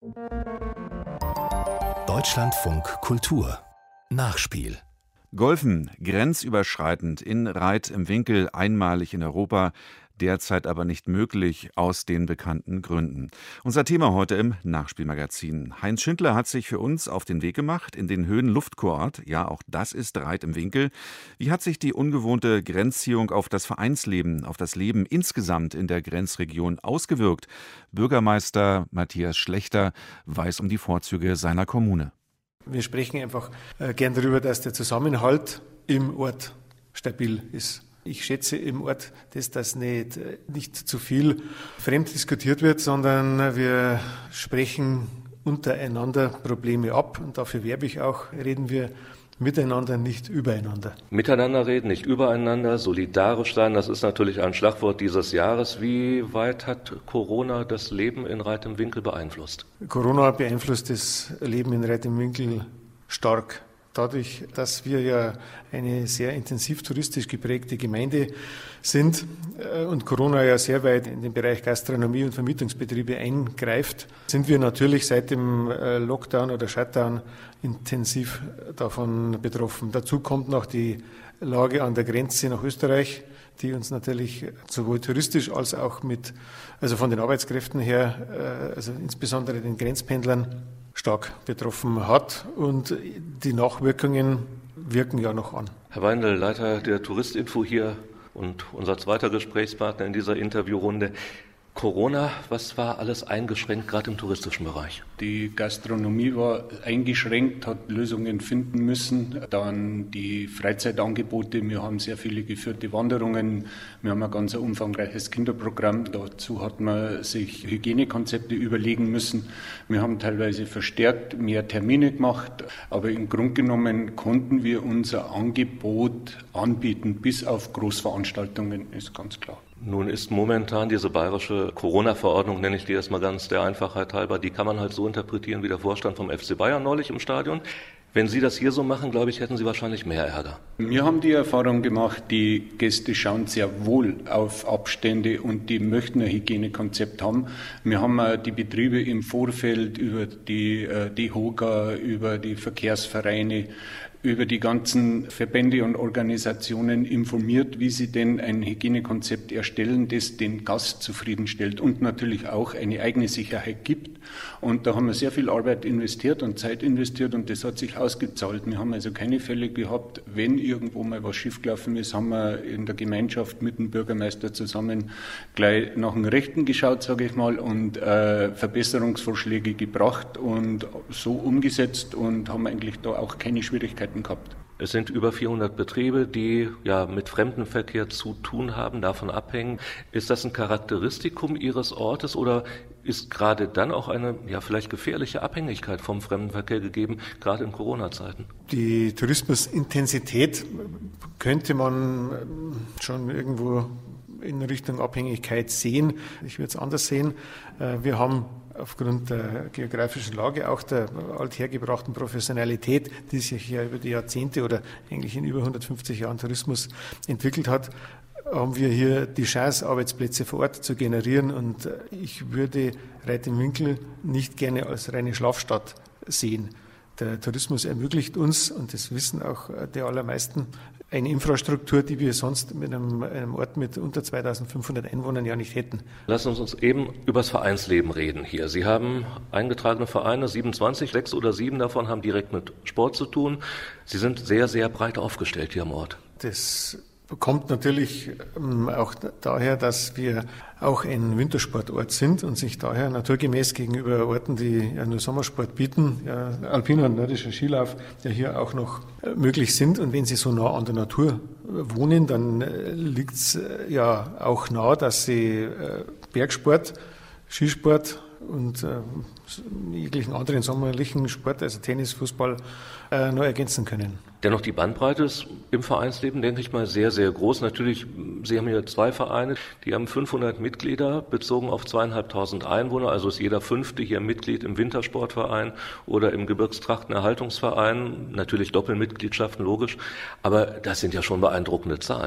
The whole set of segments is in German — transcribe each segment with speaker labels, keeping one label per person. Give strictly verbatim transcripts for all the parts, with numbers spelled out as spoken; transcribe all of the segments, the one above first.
Speaker 1: Deutschlandfunk Kultur Nachspiel.
Speaker 2: Golfen, grenzüberschreitend in Reit im Winkl, einmalig in Europa, derzeit aber nicht möglich aus den bekannten Gründen. Unser Thema heute im Nachspielmagazin. Heinz Schindler hat sich für uns auf den Weg gemacht in den Höhenluftkurort. Ja, auch das ist Reit im Winkl. Wie hat sich die ungewohnte Grenzziehung auf das Vereinsleben, auf das Leben insgesamt in der Grenzregion ausgewirkt? Bürgermeister Matthias Schlechter weiß um die Vorzüge seiner Kommune.
Speaker 3: Wir sprechen einfach äh, gern darüber, dass der Zusammenhalt im Ort stabil ist. Ich schätze im Ort, dass das nicht, nicht zu viel fremd diskutiert wird, sondern wir sprechen untereinander Probleme ab. Und dafür werbe ich auch, reden wir miteinander, nicht übereinander.
Speaker 4: Miteinander reden, nicht übereinander, solidarisch sein, das ist natürlich ein Schlagwort dieses Jahres. Wie weit hat Corona das Leben in Reit im Winkl beeinflusst?
Speaker 3: Corona beeinflusst das Leben in Reit im Winkl stark. Dadurch, dass wir ja eine sehr intensiv touristisch geprägte Gemeinde sind und Corona ja sehr weit in den Bereich Gastronomie und Vermietungsbetriebe eingreift, sind wir natürlich seit dem Lockdown oder Shutdown intensiv davon betroffen. Dazu kommt noch die Lage an der Grenze nach Österreich, die uns natürlich sowohl touristisch als auch mit, also von den Arbeitskräften her, also insbesondere den Grenzpendlern, stark betroffen hat, und die Nachwirkungen wirken ja noch an.
Speaker 4: Herr Weindl, Leiter der Touristinfo hier und unser zweiter Gesprächspartner in dieser Interviewrunde. Corona, was war alles eingeschränkt, gerade im touristischen Bereich?
Speaker 5: Die Gastronomie war eingeschränkt, hat Lösungen finden müssen. Dann die Freizeitangebote, wir haben sehr viele geführte Wanderungen, wir haben ein ganz umfangreiches Kinderprogramm. Dazu hat man sich Hygienekonzepte überlegen müssen. Wir haben teilweise verstärkt mehr Termine gemacht, aber im Grunde genommen konnten wir unser Angebot anbieten, bis auf Großveranstaltungen, ist ganz klar.
Speaker 4: Nun ist momentan diese bayerische Corona-Verordnung, nenne ich die erstmal ganz der Einfachheit halber, die kann man halt so interpretieren wie der Vorstand vom F C Bayern neulich im Stadion. Wenn Sie das hier so machen, glaube ich, hätten Sie wahrscheinlich mehr Ärger.
Speaker 5: Wir haben die Erfahrung gemacht, die Gäste schauen sehr wohl auf Abstände und die möchten ein Hygienekonzept haben. Wir haben die Betriebe im Vorfeld über die D H O G A, über die Verkehrsvereine, über die ganzen Verbände und Organisationen informiert, wie sie denn ein Hygienekonzept erstellen, das den Gast zufriedenstellt und natürlich auch eine eigene Sicherheit gibt. Und da haben wir sehr viel Arbeit investiert und Zeit investiert und das hat sich ausgezahlt. Wir haben also keine Fälle gehabt, wenn irgendwo mal was schiefgelaufen ist, haben wir in der Gemeinschaft mit dem Bürgermeister zusammen gleich nach dem Rechten geschaut, sage ich mal, und äh, Verbesserungsvorschläge gebracht und so umgesetzt und haben eigentlich da auch keine Schwierigkeiten gehabt.
Speaker 4: Es sind über vierhundert Betriebe, die ja mit Fremdenverkehr zu tun haben, davon abhängen. Ist das ein Charakteristikum Ihres Ortes oder ist gerade dann auch eine ja vielleicht gefährliche Abhängigkeit vom Fremdenverkehr gegeben, gerade in Corona-Zeiten?
Speaker 3: Die Tourismusintensität könnte man schon irgendwo in Richtung Abhängigkeit sehen. Ich würde es anders sehen. Wir haben aufgrund der geografischen Lage, auch der althergebrachten Professionalität, die sich ja über die Jahrzehnte oder eigentlich in über hundertfünfzig Jahren Tourismus entwickelt hat, haben wir hier die Chance, Arbeitsplätze vor Ort zu generieren. Und ich würde Reit im Winkl nicht gerne als reine Schlafstadt sehen. Der Tourismus ermöglicht uns, und das wissen auch die allermeisten, eine Infrastruktur, die wir sonst mit einem, einem Ort mit unter zweitausendfünfhundert Einwohnern ja nicht hätten.
Speaker 4: Lassen Sie uns eben über das Vereinsleben reden hier. Sie haben eingetragene Vereine, siebenundzwanzig, sechs oder sieben davon haben direkt mit Sport zu tun. Sie sind sehr, sehr breit aufgestellt hier am Ort.
Speaker 3: Das kommt natürlich auch daher, dass wir auch ein Wintersportort sind und sich daher naturgemäß gegenüber Orten, die ja nur Sommersport bieten, ja, alpiner und nordischer Skilauf, ja hier auch noch möglich sind. Und wenn Sie so nah an der Natur wohnen, dann liegt es ja auch nahe, dass Sie Bergsport, Skisport und äh, jeglichen anderen sommerlichen Sport, also Tennis, Fußball, äh, noch ergänzen können.
Speaker 4: Dennoch die Bandbreite ist im Vereinsleben, denke ich mal, sehr, sehr groß. Natürlich, Sie haben hier zwei Vereine, die haben fünfhundert Mitglieder, bezogen auf zweieinhalbtausend Einwohner. Also ist jeder Fünfte hier Mitglied im Wintersportverein oder im Gebirgstrachtenerhaltungsverein. Natürlich Doppelmitgliedschaften, logisch. Aber das sind ja schon beeindruckende Zahlen.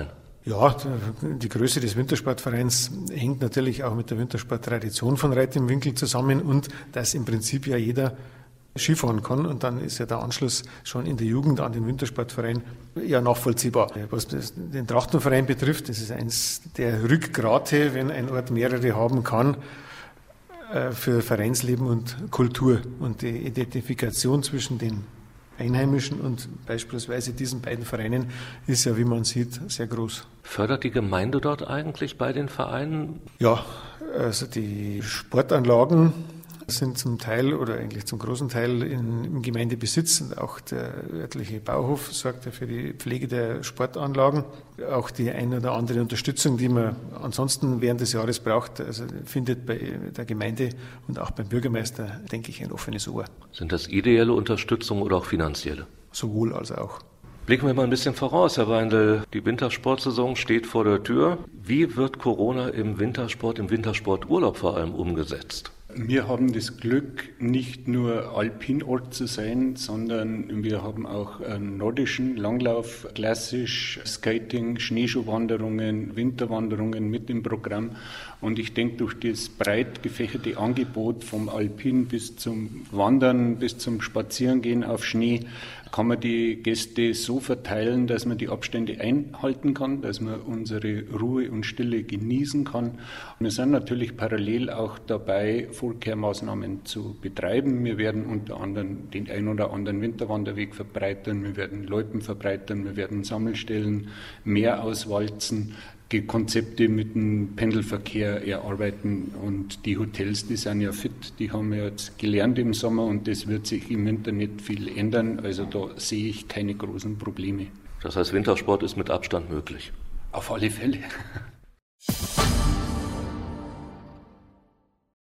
Speaker 3: Ja, die Größe des Wintersportvereins hängt natürlich auch mit der Wintersporttradition von Reit im Winkel zusammen und dass im Prinzip ja jeder Skifahren kann und dann ist ja der Anschluss schon in der Jugend an den Wintersportverein ja nachvollziehbar. Was den Trachtenverein betrifft, das ist eins der Rückgrate, wenn ein Ort mehrere haben kann, für Vereinsleben und Kultur und die Identifikation zwischen den Einheimischen und beispielsweise diesen beiden Vereinen ist ja, wie man sieht, sehr groß.
Speaker 4: Fördert die Gemeinde dort eigentlich bei den Vereinen?
Speaker 3: Ja, also die Sportanlagen sind zum Teil oder eigentlich zum großen Teil in, im Gemeindebesitz. Und auch der örtliche Bauhof sorgt ja für die Pflege der Sportanlagen. Auch die eine oder andere Unterstützung, die man ansonsten während des Jahres braucht, also findet bei der Gemeinde und auch beim Bürgermeister, denke ich, ein offenes Ohr.
Speaker 4: Sind das ideelle Unterstützung oder auch finanzielle?
Speaker 3: Sowohl als auch.
Speaker 4: Blicken wir mal ein bisschen voraus, Herr Weindl. Die Wintersportsaison steht vor der Tür. Wie wird Corona im Wintersport, im Wintersporturlaub vor allem umgesetzt?
Speaker 5: Wir haben das Glück, nicht nur Alpinort zu sein, sondern wir haben auch einen nordischen Langlauf, klassisch Skating, Schneeschuhwanderungen, Winterwanderungen mit im Programm. Und ich denke, durch das breit gefächerte Angebot vom Alpin bis zum Wandern, bis zum Spazierengehen auf Schnee, kann man die Gäste so verteilen, dass man die Abstände einhalten kann, dass man unsere Ruhe und Stille genießen kann. Wir sind natürlich parallel auch dabei, Vorkehrmaßnahmen zu betreiben. Wir werden unter anderem den ein oder anderen Winterwanderweg verbreitern, wir werden Loipen verbreitern, wir werden Sammelstellen mehr auswalzen, Konzepte mit dem Pendelverkehr erarbeiten und die Hotels, die sind ja fit, die haben wir jetzt gelernt im Sommer und das wird sich im Winter nicht viel ändern, also da sehe ich keine großen Probleme.
Speaker 4: Das heißt, Wintersport ist mit Abstand möglich?
Speaker 5: Auf alle Fälle.